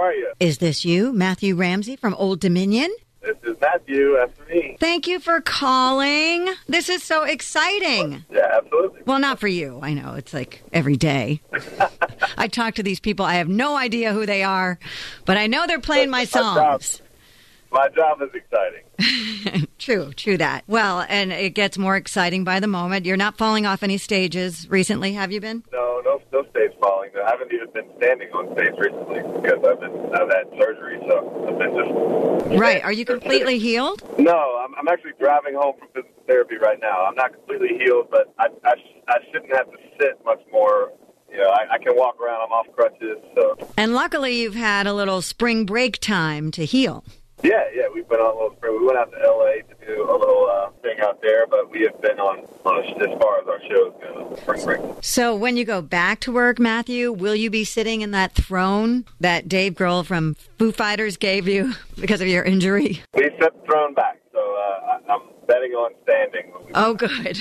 are you? Is this you, Matthew Ramsey from Old Dominion? This is Matthew. That's me. Thank you for calling. This is so exciting. Yeah, absolutely. Well, not for you. I know. It's like every day. I talk to these people. I have no idea who they are, but I know they're playing my songs. My job is exciting. True that. Well, and it gets more exciting by the moment. You're not falling off any stages recently, have you been? No stage falling. I haven't even been standing on stage recently because I've had surgery, so I've been just... Right. Are you completely healed? No, I'm actually driving home from physical therapy right now. I'm not completely healed, but I shouldn't have to sit much more. You know, I can walk around. I'm off crutches, so... And luckily you've had a little spring break time to heal. Yeah, we've been on a little spring. We went out to L.A. to do a little thing out there, but we have been on as far as our shows go, spring break. So when you go back to work, Matthew, will you be sitting in that throne that Dave Grohl from Foo Fighters gave you because of your injury? We set the throne back, so I'm betting on standing. Oh, good.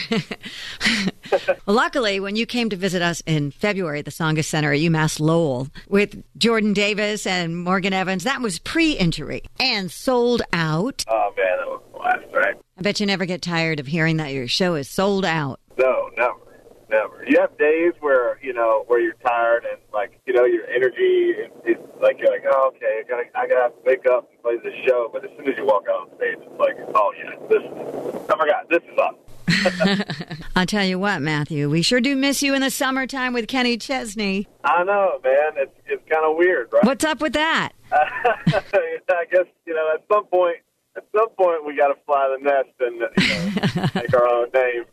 Well, luckily, when you came to visit us in February at the Tsongas Center at UMass Lowell with Jordan Davis and Morgan Evans, that was pre-injury and sold out. Oh, man, that was a blast, right? I bet you never get tired of hearing that your show is sold out. No, never. You have days where you're tired and, like, your energy is like, you're like, oh, okay, I gotta wake up and play this show. But as soon as you walk out on stage, it's like, oh, yeah, I forgot, this is awesome. I'll tell you what, Matthew, we sure do miss you in the summertime with Kenny Chesney. I know, man. It's kind of weird, right? What's up with that? I guess, at some point we got to fly the nest and make our own name.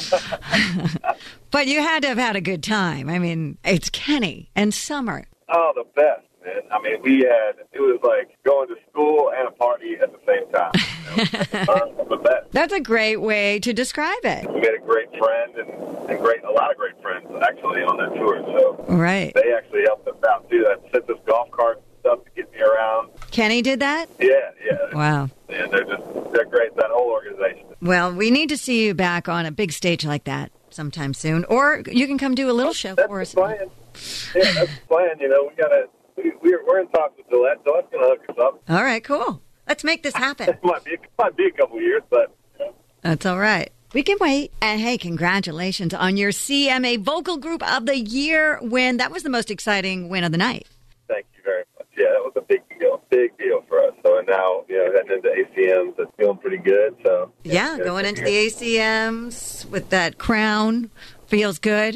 But you had to have had a good time. I mean, it's Kenny and summer. Oh, the best, man. I mean, it was like going to school and a party at the same time. The best. That's a great way to describe it. We made a great friend and a lot of great friends actually on that tour. So right. They actually helped us out too. That sent us golf carts and stuff to get me around. Kenny did that? Yeah. Wow. Yeah, they're great. That whole organization. Well, we need to see you back on a big stage like that sometime soon, or you can come do a little show for us. That's the plan. Yeah, that's the plan. We're in talks with Gillette. Gillette's going to hook us up. All right, cool. Let's make this happen. It might be a couple of years, but... That's all right. We can wait. And hey, congratulations on your CMA Vocal Group of the Year win. That was the most exciting win of the night. Thank you very much. Yeah, that was a big deal for us. So now, heading into ACMs, it's feeling pretty good. So yeah, going into the ACMs with that crown feels good.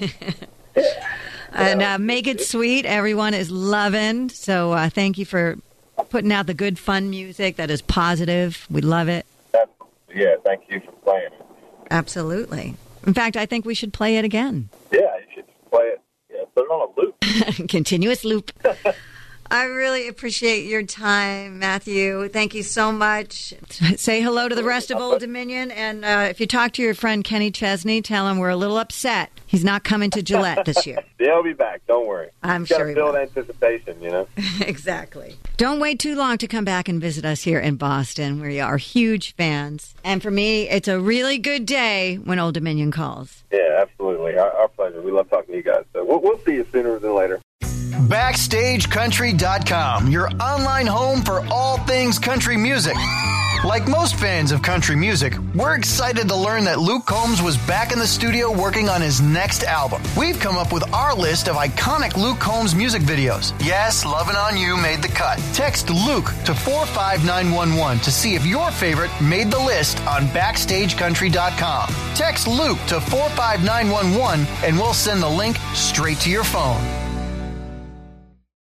And Make It Sweet, everyone is loving. So thank you for putting out the good, fun music that is positive. We love it. Yeah, thank you for playing it. Absolutely. In fact, I think we should play it again. Yeah, you should play it. Yeah, put it on a loop. Continuous loop. I really appreciate your time, Matthew. Thank you so much. Say hello to the rest of Old Dominion. And if you talk to your friend Kenny Chesney, tell him we're a little upset. He's not coming to Gillette this year. Yeah, he'll be back. Don't worry. I'm sure he will. Build anticipation, Exactly. Don't wait too long to come back and visit us here in Boston. We are huge fans. And for me, it's a really good day when Old Dominion calls. Yeah, absolutely. Our pleasure. We love talking to you guys. So we'll see you sooner than later. BackstageCountry.com, your online home for all things country music. Like most fans of country music, we're excited to learn that Luke Combs was back in the studio working on his next album. We've come up with our list of iconic Luke Combs music videos. Yes, Lovin' On You made the cut. Text Luke to 45911 to see if your favorite made the list on BackstageCountry.com. Text Luke to 45911 and we'll send the link straight to your phone.